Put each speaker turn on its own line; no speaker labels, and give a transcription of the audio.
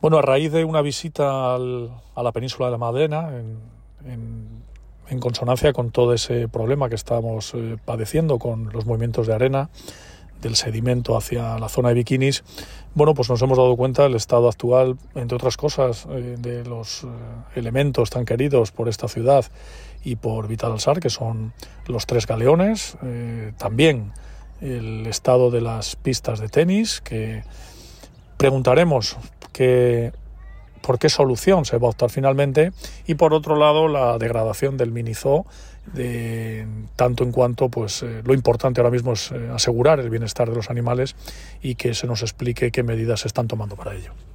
Bueno, a raíz de una visita a la península de la Madalena, en consonancia con todo ese problema que estamos padeciendo con los movimientos de arena, del sedimento hacia la zona de Bikinis, bueno, pues nos hemos dado cuenta del estado actual, entre otras cosas, de los elementos tan queridos por esta ciudad y por Vital-Sar, que son los 3 galeones, también el estado de las pistas de tenis, que preguntaremos por qué solución se va a optar finalmente, y por otro lado la degradación del minizoo, tanto en cuanto lo importante ahora mismo es asegurar el bienestar de los animales y que se nos explique qué medidas se están tomando para ello.